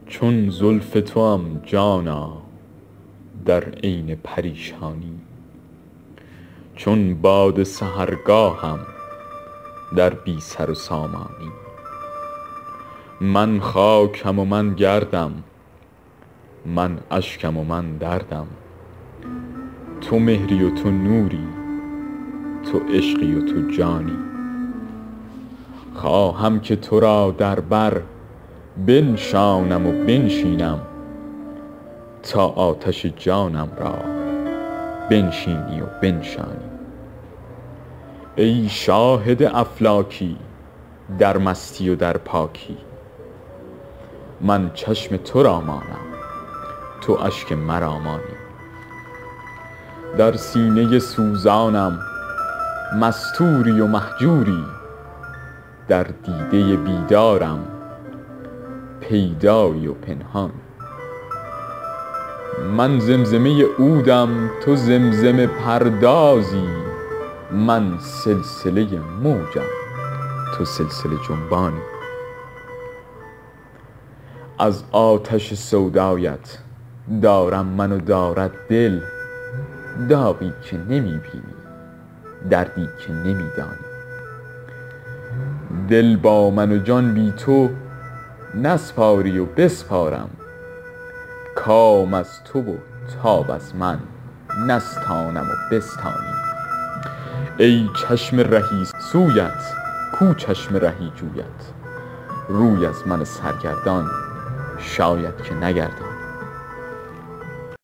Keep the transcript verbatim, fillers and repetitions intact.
چون زلف توام جانا در عین پریشانی، چون باد سحرگاهم در بی سر و سامانی. من خاکم و من گردم، من اشکم و من دردم، تو مهری و تو نوری، تو عشقی و تو جانی. خواهم که تو را در بر بنشانم و بنشینم، تا آتش جانم را بنشینی و بنشانی. ای شاهد افلاکی در مستی و در پاکی، من چشم تو را مانم، تو اشک مرا مانی. در سینه سوزانم مستوری و مهجوری، در دیده بیدارم پیدایی و پنهان. من زمزمه عودم تو زمزمه پردازی، من سلسله موجم تو سلسله جنبانی. از آتش سودایت دارم من و دارد دل، داغی که نمی بینی، دردی که نمی دانی. دل با من و جان بی تو نسپاری و بسپارم، کام از تو و تاب از من نستانم و بستانی. ای چشم رهی سویت کو چشم رهی جویت، روی از من سرگردان شاید که نگردانی.